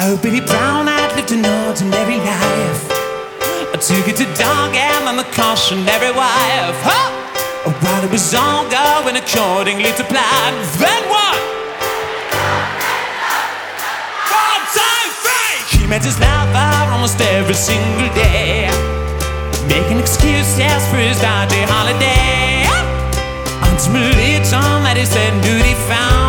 Oh, Billy Brown had lived an ordinary life. I took it to dog and the cautionary wife. Huh? While it was all going accordingly to plan, then what? One, two, three! He met his lover almost every single day, making excuses for his daddy holiday. Ultimately, it's all that he said, duty found.